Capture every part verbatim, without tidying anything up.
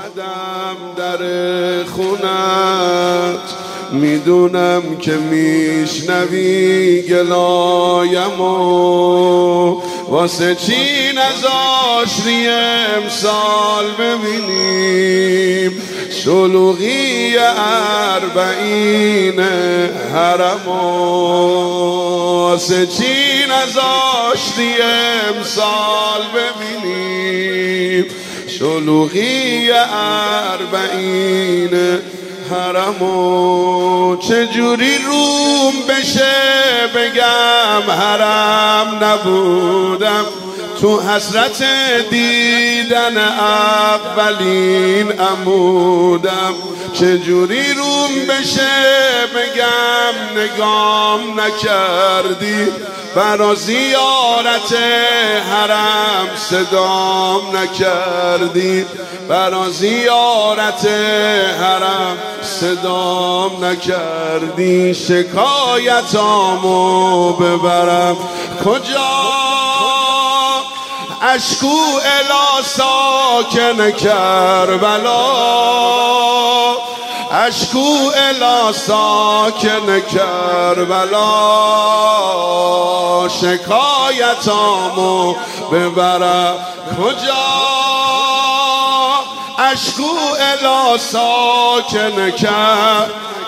اومدم در خونت، میدونم که میشنوی گلایمو، واسه چی نذاشتی امسال ببینیم شلوغی اربعین حرمو، واسه چی نذاشتی امسال ببینیم شلوغی اربعین حرمو. چجوری روم بشه بگم حرم نبودم، تو حسرت دیدن اولین عمودم. چجوری روم بشه بگم نگام نکردی، برا زیارت حرم صدام نکردی، برا زیارت حرم صدام نکردی. شکایتامو ببرم کجا، اشکو الی ساکن کربلا، اشکو الی ساکن کربلا. شکایتامو ببرم کجا، اشکو الی ساکن کربلا.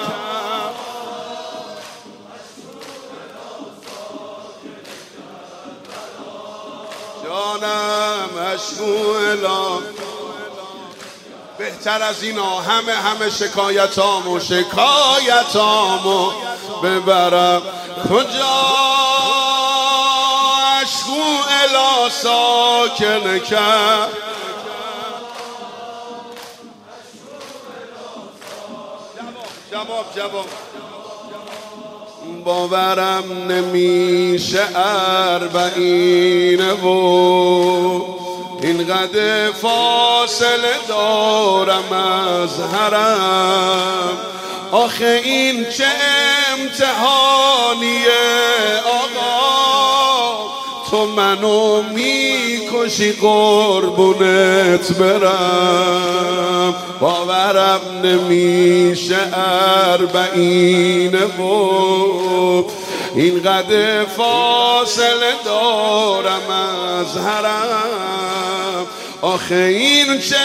جانم اشکو الی، بهتر از اینا همه همه شکایتامو شکایتامو ببرم کجا، اشکو الی ساکن کرد. جواب جواب باورم نمیشه اربعینه و اینقدر فاصله دارم از حرم. آخه این چه امتحانیه آقا، تو منو میکشی قربونت برم. باورم نمیشه اربعینه و اینقدر فاصله دارم از حرم. آخه این چه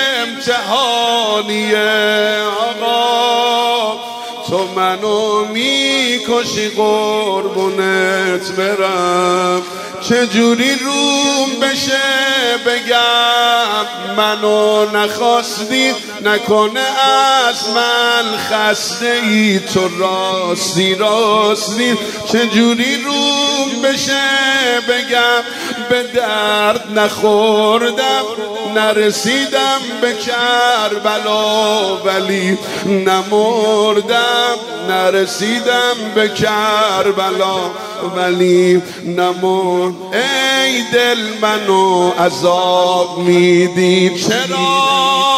امتحانیه آقا، تو منو میکشی قربونت برم. چجوری روم بشه بگم منو نخواستی، نکنه از من خسته ای تو راستی راستی. چجوری روم بشه بگم به درد نخوردم، نرسیدم به کربلا ولی نمردم، نرسیدم به کربلا ولی نمرد. ای دل منو عذاب میدی چرا،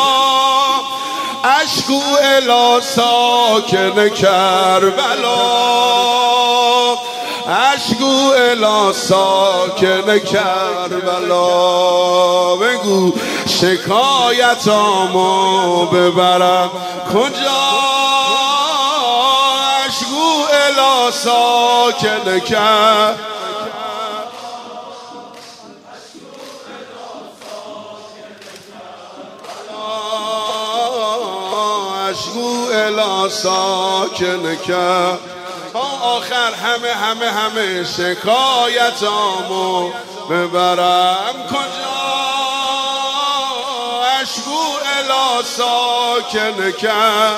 اشکو الی ساکن کربلا، اشکو الی ساکن کربلا. بگو شکایتامو ببرم کجا، اشکو الی ساکن کربلا. اشکو الی ساکن کربلا. با آخر همه همه همه شکایتامو ببرم کجا، اشکو الی ساکن کربلا.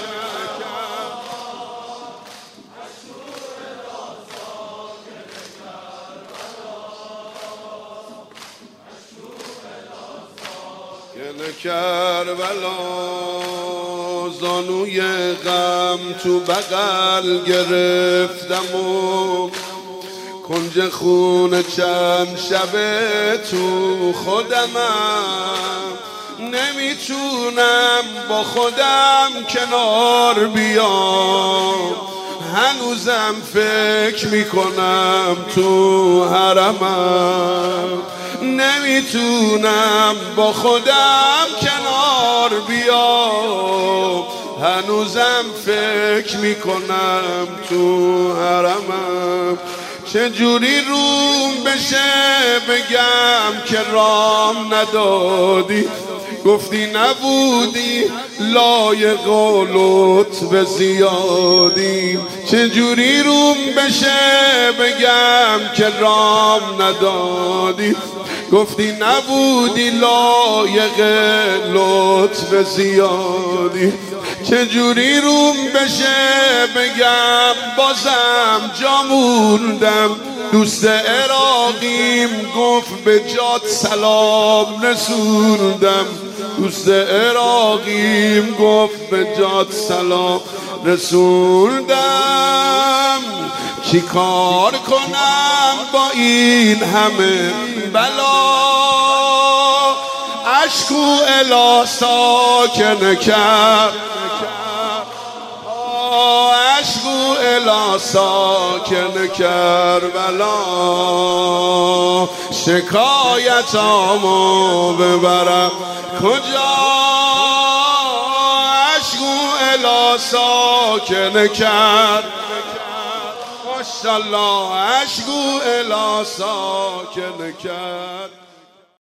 کربلا زانوی غم تو بغل گرفتم و کنج خونه چند شبه تو خودمم، نمیتونم با خودم کنار بیام، هنوزم فکر میکنم تو حرمم، نمیتونم با خودم کنار بیا، هنوزم فکر میکنم تو حرمم چجوری روم بشه بگم که رام ندادی، گفتی نبودی لایق و لطف زیادی. چجوری روم بشه بگم که رام ندادی، گفتی نبودی لایق لطف زیادی. چجوری روم بشه بگم بازم جا موندم، دوست عراقیم گفت به جات سلام رسوندم، دوست عراقیم گفت به جات سلام رسوندم. چی کار کنم با این همه بلا، اشکو الا ساکن کرد، اشکو الا ساکن کربلا، شکایتامو ببرم کجا، اشکو الا ساکن کرد، ماشاءالله اشکو الا ساکن کرد.